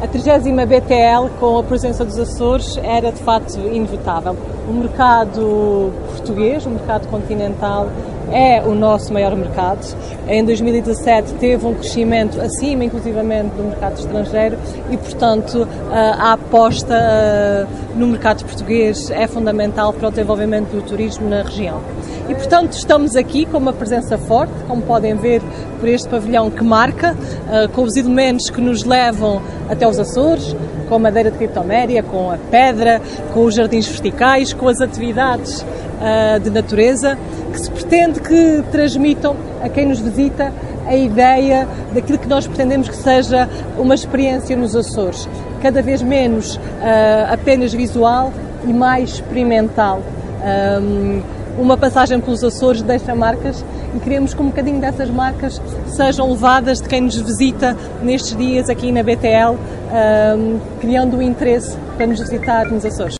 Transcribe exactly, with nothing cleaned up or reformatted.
A trigésima B T L, com a presença dos Açores, era de facto inevitável. O mercado português, o mercado continental, é o nosso maior mercado. Em dois mil e dezassete teve um crescimento acima, inclusivamente, do mercado estrangeiro e, portanto, a aposta no mercado português é fundamental para o desenvolvimento do turismo na região. E, portanto, estamos aqui com uma presença forte, como podem ver por este pavilhão que marca, com os elementos que nos levam até os Açores, com a madeira de criptoméria, com a pedra, com os jardins verticais, com as atividades uh, de natureza, que se pretende que transmitam a quem nos visita a ideia daquilo que nós pretendemos que seja uma experiência nos Açores, cada vez menos uh, apenas visual e mais experimental. Um, uma passagem pelos Açores deixa marcas e queremos que um bocadinho dessas marcas sejam levadas de quem nos visita nestes dias aqui na B T L, um, criando o interesse para nos visitar nos Açores.